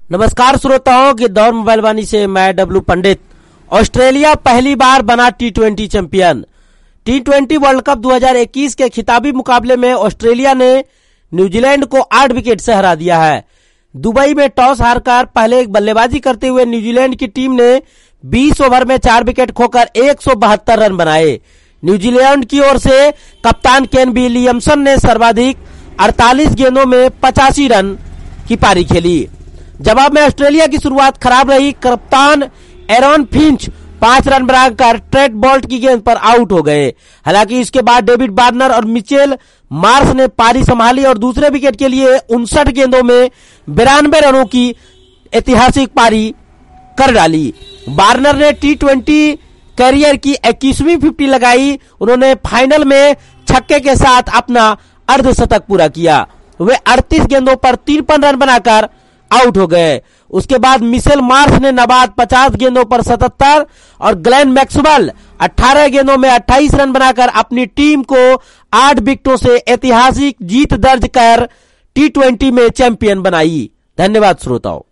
नमस्कार श्रोताओं की दौर मोबाइल वाणी से मैं डब्लू पंडित। ऑस्ट्रेलिया पहली बार बना टी20 चैंपियन। टी20 वर्ल्ड कप 2021 के खिताबी मुकाबले में ऑस्ट्रेलिया ने न्यूजीलैंड को 8 विकेट से हरा दिया है। दुबई में टॉस हारकर पहले बल्लेबाजी करते हुए न्यूजीलैंड की टीम ने 20 ओवर में 4 विकेट खोकर 172 रन बनाए। न्यूजीलैंड की ओर से कप्तान केन विलियमसन ने सर्वाधिक 48 गेंदों में 85 रन की पारी खेली। जवाब में ऑस्ट्रेलिया की शुरुआत खराब रही। कप्तान एरन फिंच 5 रन बनाकर ट्रेट बोल्ट की गेंद पर आउट हो गए। हालांकि इसके बाद डेविड वार्नर और मिचेल मार्श ने पारी संभाली और दूसरे विकेट के लिए 59 गेंदों में 92 रनों की ऐतिहासिक पारी कर डाली। वार्नर ने टी20 कैरियर की 21वीं 50 लगाई। उन्होंने फाइनल में छक्के के साथ अपना अर्धशतक पूरा किया। वे 38 गेंदों पर 53 रन बनाकर आउट हो गए। उसके बाद मिचेल मार्श ने नाबाद 50 गेंदों पर 77 और ग्लेन मैक्सवेल 18 गेंदों में 28 रन बनाकर अपनी टीम को 8 विकेटों से ऐतिहासिक जीत दर्ज कर टी20 में चैंपियन बनाई। धन्यवाद श्रोताओं।